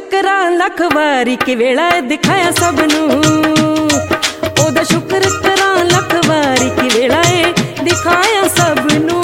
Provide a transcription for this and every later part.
शुक्रा लख वारी कि वेला दिखाया सबनू, ओदा शुक्र करा लख वारी कि वेला दिखाया सबनू।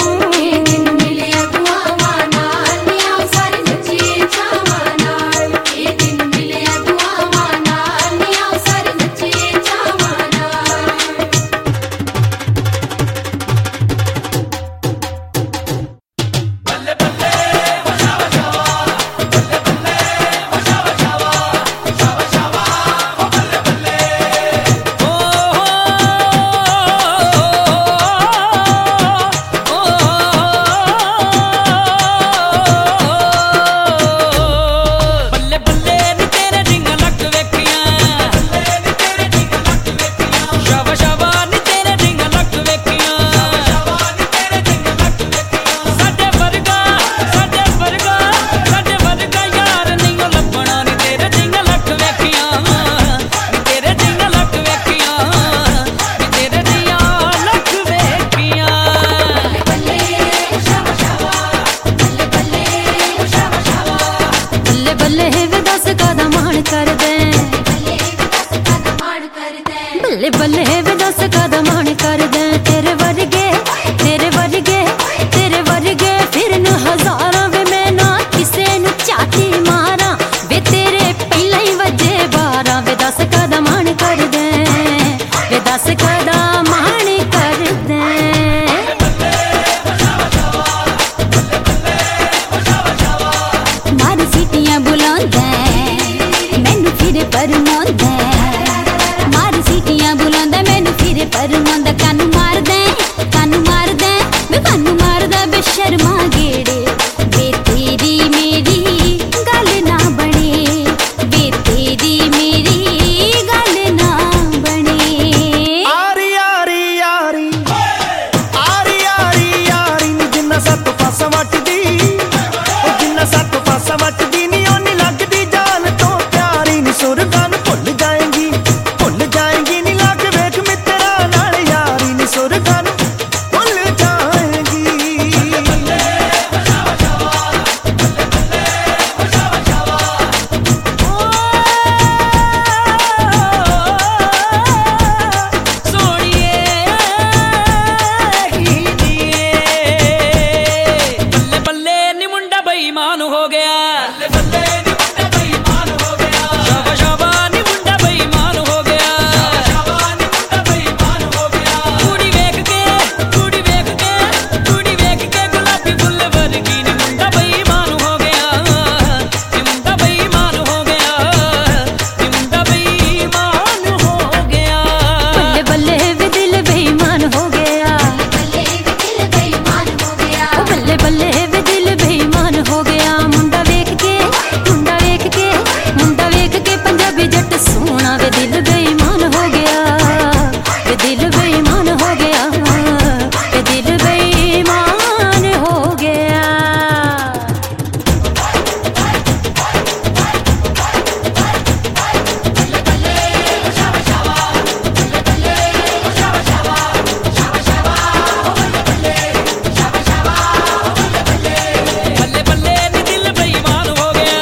बल्ले बल्ले वे दस कदा मान कर दे, तेरे वर्गे फिर न हजारां वे मैं ना किसे नु चाटी मारा, वे तेरे पहला ही वजे 12 वे दस कदा मान कर दे, वे दस कदा मान कर दे। मार सीटियां बुलांदे मैनू फिर परमांदे, मार सीटियां बुलांदा मैनू फिर परमांदा, कानू मार दे वे कानू मार दे बेशर्मा गेड़े, वे तेरी मेरी गल ना बने, वे तेरी मेरी गल ना बने। आरी आरी आरी आरी आरी आरी नी जिन्ना सत पासा वटदी, ओ जिन्ना सत पासा वटदी नी ओनी लगदी जान तो प्यारी नी, सुरगां नूं भुल जाएंगी नी लाग वेख मित्रा नाल यारी नी, सुरगां नूं भुल जाएंगी। बल्ले नी मुंडा बेईमान हो गया, बल्ले नी मुंडा बेईमान हो गया, शाबा शाबा नी मुंडा बेईमान हो गया, शाबा नी मुंडा बेईमान हो गया। कुड़ी वेख के गुलाबी फुल वर्गी नी मुंडा बेईमान हो गया, नी मुंडा बेईमान हो गया, नी मुंडा बेईमान हो गया। बल्ले बल्ले वे दिल बेईमान हो गया, ओ बल्ले बल्ले वे दिल बेईमान हो गया। मुंडा वेख के पंजाबी जट सोना वे दिल बेईमान हो गया, वे दिल बेईमान हो गया, वे दिल बेईमान हो गया। बल्ले बल्ले नी दिल बेईमान हो गया,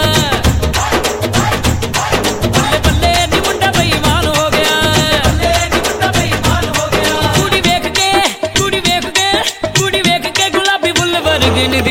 बल्ले बल्ले नी मुंडा बेईमान हो गया, बल्ले नी मुंडा बेईमान हो गया। कुड़ी वेख के गुलाबी फुल वर्गी नी